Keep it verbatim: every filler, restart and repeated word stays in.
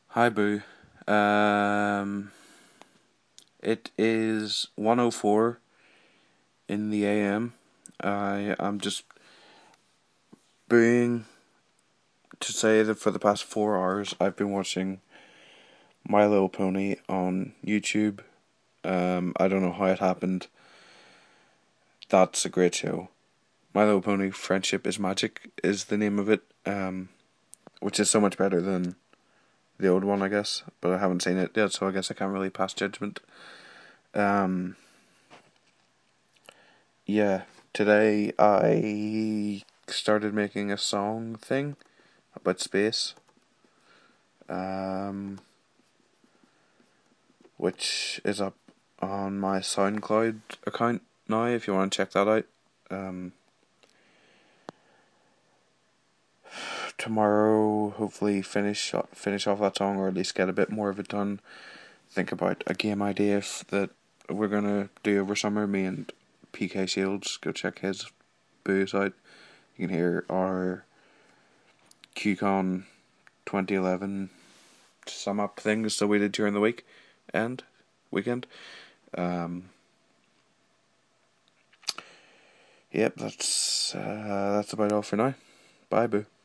Hi, Boo. Um, it is one o four in the A M. I am just booing to say that for the past four hours I've been watching My Little Pony on YouTube. Um, I don't know how it happened. That's a great show. My Little Pony Friendship is Magic is the name of it, um, which is so much better than the old one, I guess. But I haven't seen it yet, so I guess I can't really pass judgment. Um, yeah, today I started making a song thing about space, um, which is up on my SoundCloud account now. If you want to check that out, um, tomorrow hopefully finish finish off that song, or at least get a bit more of it done. Think about a game idea if, that we're gonna do over summer. Me and P K Shields, go check his booze out. You can hear our QCon twenty eleven sum up things that we did during the week and weekend. Um, yep, that's uh, that's about all for now. Bye, boo.